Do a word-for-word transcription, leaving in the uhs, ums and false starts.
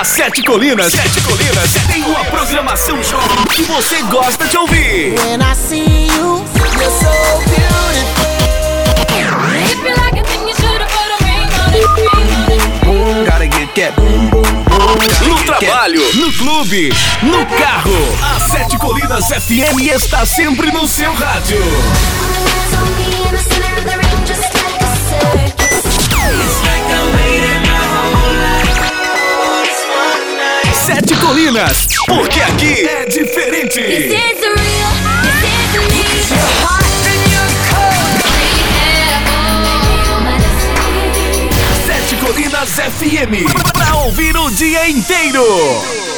Sete Colinas, Sete Colinas tem uma programação jovem que você gosta de ouvir. When I see you, you're so beautiful. If you like it, then you should have put a ring on it, ring on it. Boom, gotta get that boom, boom, boom. No trabalho, no clube, no carro, a Sete Colinas F M está sempre no seu rádio. Sete Colinas, porque aqui é diferente. Sete Colinas F M, pra ouvir o dia inteiro.